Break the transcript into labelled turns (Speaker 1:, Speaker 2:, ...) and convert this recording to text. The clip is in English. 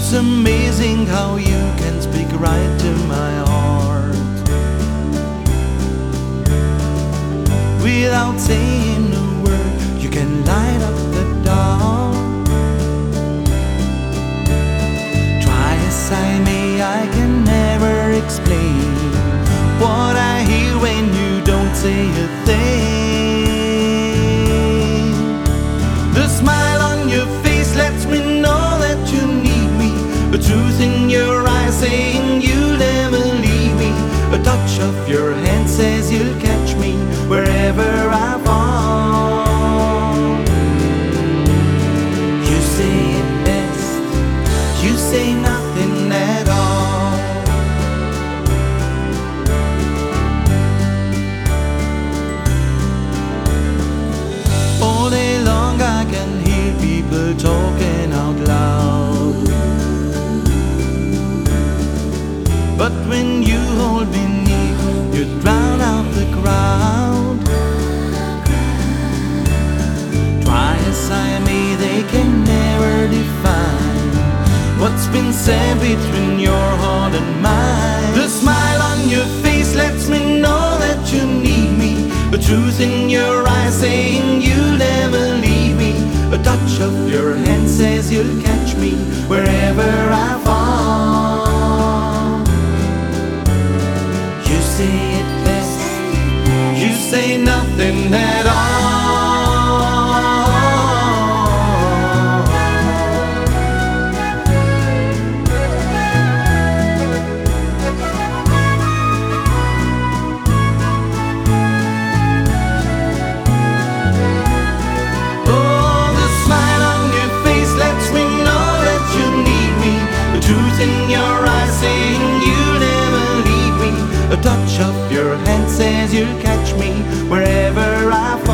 Speaker 1: It's amazing how you can speak right to my heart without saying a word. You can light up the dark. Try as I may, I can never explain what I hear when you don't say a thing. The smile on your face lets me know that you need me. The truth in your eyes saying you'll never leave me. A touch of your hand says you'll catch me wherever I fall. You say it best, you say nothing at all. All day long I can hear people talking out loud, but when you hold me near, you drown out the crowd. Try as I may, they can never define what's been said between your heart and mine. The smile on your face lets me know that you need me. The truth in your eyes saying you'll never leave me. A touch of your hand says you'll catch me wherever I fall. You say it best, you say nothing at all. In your eyes saying you'll never leave me. A touch of your hand says you'll catch me wherever I